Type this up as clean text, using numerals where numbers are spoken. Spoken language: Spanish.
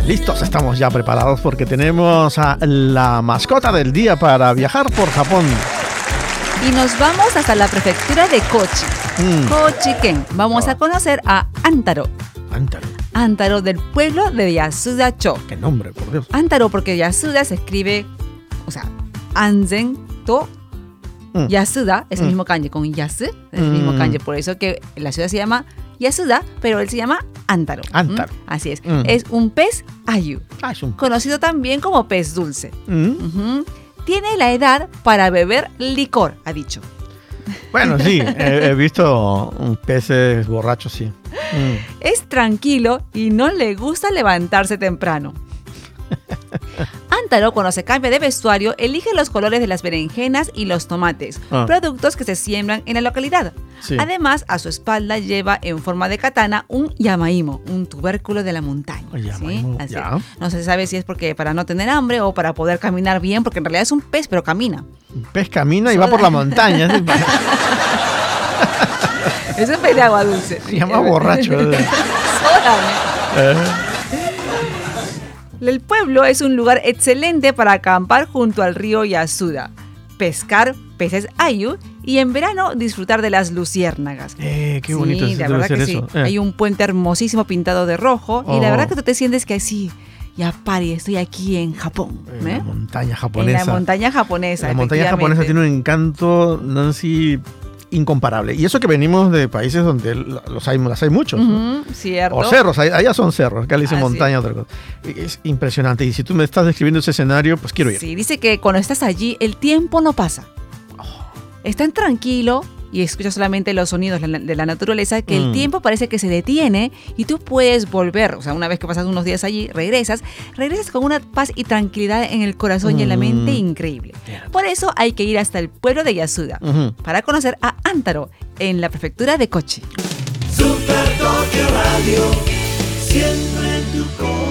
Listos, estamos ya preparados porque tenemos a la mascota del día para viajar por Japón. Y nos vamos hasta la prefectura de Kochi. Kochi-ken. Vamos a conocer a Antaro. Antaro del pueblo de Yasuda-cho. Qué nombre, por Dios. Antaro porque Yasuda se escribe, o sea, Anzen to Yasuda, es el mismo kanji con Yasu, es el mismo kanji, por eso que la ciudad se llama Yasuda, pero él se llama Antaro. Así es. Es un pez ayu, conocido también como pez dulce. Tiene la edad para beber licor, ha dicho. Bueno, sí, he visto peces borrachos, sí. Es tranquilo y no le gusta levantarse temprano. Antaro, cuando se cambia de vestuario, elige los colores de las berenjenas y los tomates, productos que se siembran en la localidad. Sí. Además, a su espalda lleva en forma de katana un yamaimo, un tubérculo de la montaña. ¿Sí? Así. No se sabe si es porque para no tener hambre o para poder caminar bien, porque en realidad es un pez, pero camina. Un pez camina y va por la montaña. Es un pez de agua dulce. Se llama borracho. El pueblo es un lugar excelente para acampar junto al río Yasuda, pescar peces ayu y en verano disfrutar de las luciérnagas. Qué bonito es la verdad que eso. Sí. Hay un puente hermosísimo pintado de rojo y la verdad que tú te sientes que así, ya pari, estoy aquí en Japón. La montaña japonesa. En la montaña japonesa. La montaña japonesa tiene un encanto, Nancy, incomparable. Y eso que venimos de países donde las hay muchos. Cierto. O cerros, allá son cerros, acá le dicen montaña, otra cosa. Es impresionante. Y si tú me estás describiendo ese escenario, pues quiero ir. Sí, dice que cuando estás allí, el tiempo no pasa. Es tan tranquilo y escuchas solamente los sonidos de la naturaleza que el tiempo parece que se detiene y tú puedes volver. O sea, una vez que pasas unos días allí, regresas con una paz y tranquilidad en el corazón y en la mente increíble. Por eso hay que ir hasta el pueblo de Yasuda para conocer a Antaro en la prefectura de Kochi. Super Tokyo Radio, siempre en tu corazón.